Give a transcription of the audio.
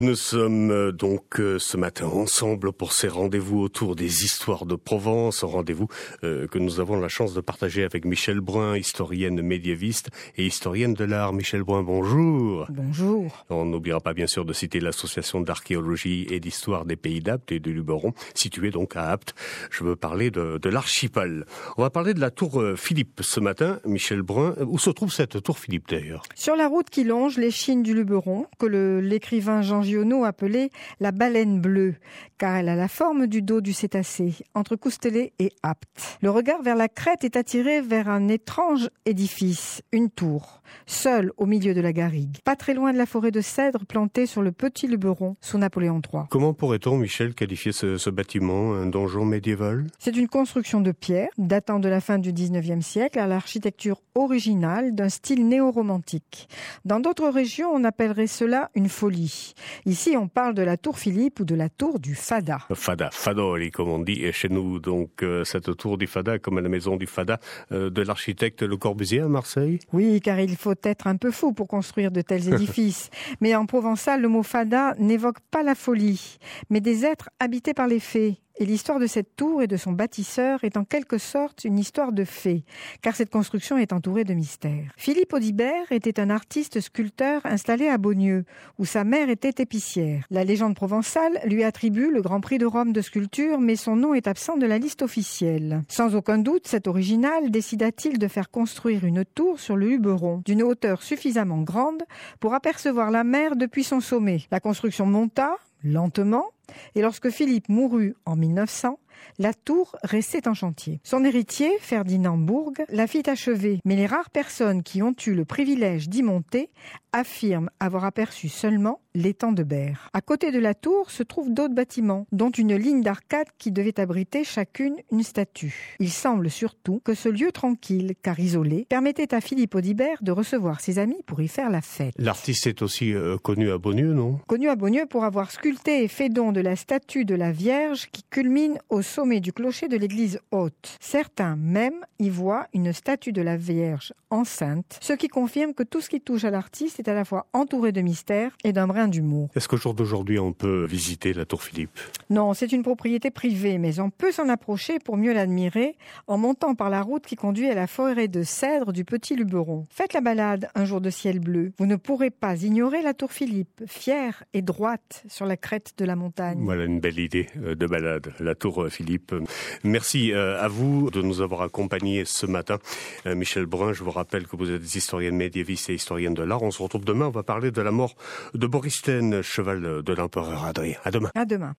Nous sommes ce matin ensemble pour ces rendez-vous autour des histoires de Provence, un rendez-vous que nous avons la chance de partager avec Michèle Brun, historienne médiéviste et historienne de l'art. Michèle Brun, bonjour. Bonjour. On n'oubliera pas bien sûr de citer l'association d'archéologie et d'histoire des Pays d'Apt et du Luberon, située donc à Apt. Je veux parler de l'archipel. On va parler de la tour Philippe ce matin, Michèle Brun. Où se trouve cette tour Philippe d'ailleurs? Sur la route qui longe les chines du Luberon, que l'écrivain Jean Giono appelait la baleine bleue, car elle a la forme du dos du cétacé, entre Coustelet et Apt. Le regard vers la crête est attiré vers un étrange édifice, une tour, seule au milieu de la garrigue, pas très loin de la forêt de cèdres plantée sur le petit Luberon sous Napoléon III. Comment pourrait-on, Michel, qualifier ce bâtiment, un donjon médiéval? C'est une construction de pierre, datant de la fin du 19e siècle, à l'architecture originale d'un style néo-romantique. Dans d'autres régions, on appellerait cela une folie. Ici, on parle de la tour Philippe ou de la tour du Fada. Fadoli, comme on dit chez nous. Donc, cette tour du Fada, comme la maison du Fada de l'architecte Le Corbusier à Marseille? Oui, car il faut être un peu fou pour construire de tels édifices. Mais en provençal, le mot Fada n'évoque pas la folie, mais des êtres habités par les fées. Et l'histoire de cette tour et de son bâtisseur est en quelque sorte une histoire de fées, car cette construction est entourée de mystères. Philippe Audibert était un artiste sculpteur installé à Beaunieu, où sa mère était épicière. La légende provençale lui attribue le Grand Prix de Rome de sculpture, mais son nom est absent de la liste officielle. Sans aucun doute, cet original décida-t-il de faire construire une tour sur le Luberon, d'une hauteur suffisamment grande pour apercevoir la mer depuis son sommet. La construction monta lentement, et lorsque Philippe mourut en 1900, la tour restait en chantier. Son héritier, Ferdinand Bourg, la fit achever, mais les rares personnes qui ont eu le privilège d'y monter affirment avoir aperçu seulement l'étang de Berre. À côté de la tour se trouvent d'autres bâtiments, dont une ligne d'arcades qui devait abriter chacune une statue. Il semble surtout que ce lieu tranquille, car isolé, permettait à Philippe Audibert de recevoir ses amis pour y faire la fête. L'artiste est aussi connu à Beaunieu, non? Connu à Beaunieu pour avoir sculpté et fait don de la statue de la Vierge qui culmine au sommet du clocher de l'église haute. Certains même y voient une statue de la Vierge enceinte, ce qui confirme que tout ce qui touche à l'artiste est à la fois entouré de mystère et d'un brin d'humour. Est-ce qu'au jour d'aujourd'hui, on peut visiter la tour Philippe? Non, c'est une propriété privée, mais on peut s'en approcher pour mieux l'admirer en montant par la route qui conduit à la forêt de cèdres du Petit Luberon. Faites la balade un jour de ciel bleu. Vous ne pourrez pas ignorer la tour Philippe, fière et droite sur la crête de la montagne. Voilà une belle idée de balade, la tour Philippe. Merci à vous de nous avoir accompagnés ce matin. Michèle Brun, je vous rappelle que vous êtes historienne médiéviste et historienne de l'art. On se retrouve demain, on va parler de la mort de Borysthène, cheval de l'empereur Adrien. À demain. À demain.